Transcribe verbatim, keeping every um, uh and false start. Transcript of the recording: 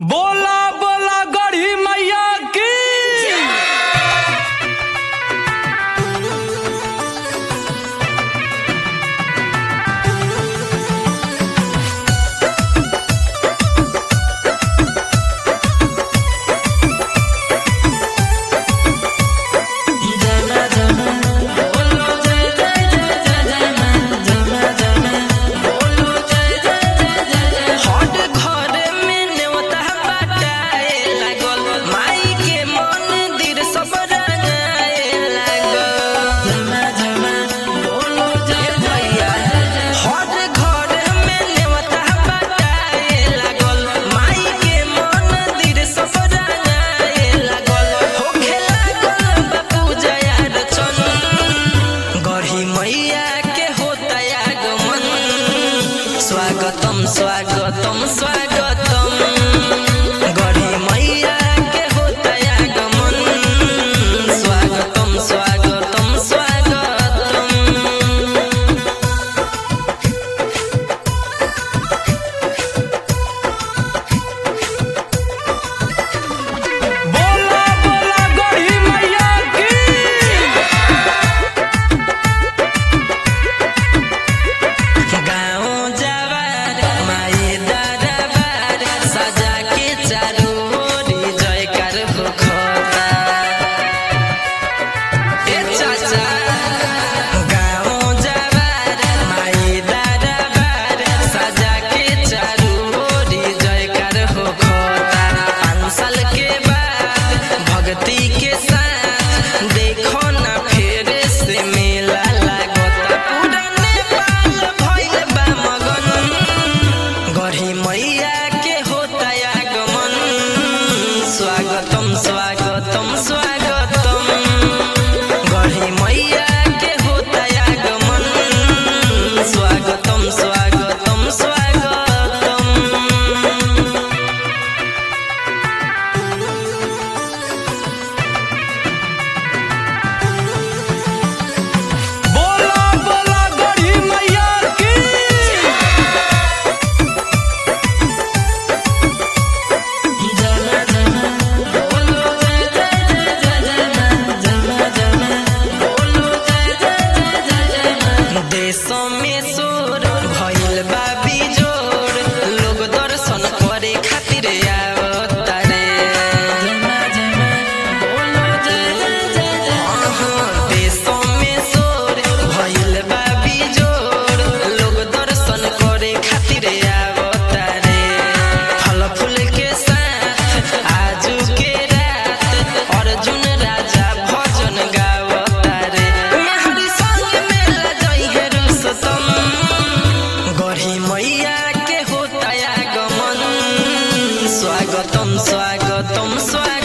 बोला बोला गढ़ी मैया की। स्वागतम स्वागतम स्वागतम गढ़ी मैया के होता आगमन। स्वागतम स्वागतम स्वागतम। बोला बोला गढ़ी मैया की। गाँव जवार माई दरबार सजा के चारों ओरी जयकार होखता। ए चाचा गाँव जवार माई दरबार सजा के चारों ओरी जयकार होखता। पाँच साल के बाद भक्ति के साथ देखो ना फिर से मेला लागता। पूरा नेपाल भइल बा मगन गढ़ी मैया के होता आगमन। स्वागतम स्वागतम स्वागतम गढ़ी मैया के होता आगमन। स्वागतम स्वागतम स्वागतम। बोला बोला गढ़ी मैया की। देशों में शोर भइल बा बिजोर लोग दर्शन करे खातिर आवता रे। अहाँ, देशों में शोर भइल बा बिजोर लोग दर्शन करे खातिर आवता रे। फल फूल के साथ आजू के रात अर्जुन राजा भजन गावता रे। मेहरी संग मेला जइहे रुस्तम गढ़ी मैया के होता आगमन। स्वागतम स्वागतम स्वागतम।